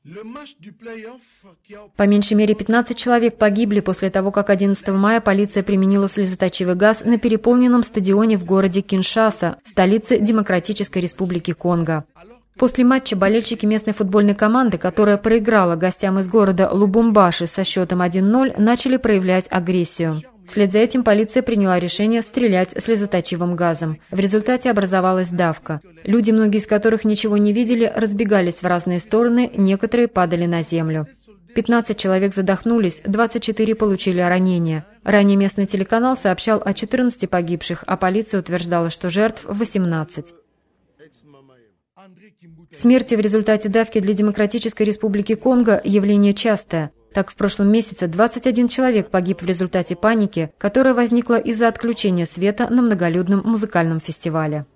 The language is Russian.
По меньшей мере 15 человек погибли после того, как 11 мая полиция применила слезоточивый газ на переполненном стадионе в городе Киншаса, столице Демократической Республики Конго. После матча болельщики местной футбольной команды, которая проиграла гостям из города Лубумбаши со счетом 1-0, начали проявлять агрессию. Вслед за этим полиция приняла решение стрелять слезоточивым газом. В результате образовалась давка. Люди, многие из которых ничего не видели, разбегались в разные стороны, некоторые падали на землю. 15 человек задохнулись, 24 получили ранения. Ранее местный телеканал сообщал о 14 погибших, а полиция утверждала, что жертв 18. Смерти в результате давки для Демократической Республики Конго – явление частое. Так, в прошлом месяце 21 человек погиб в результате паники, которая возникла из-за отключения света на многолюдном музыкальном фестивале.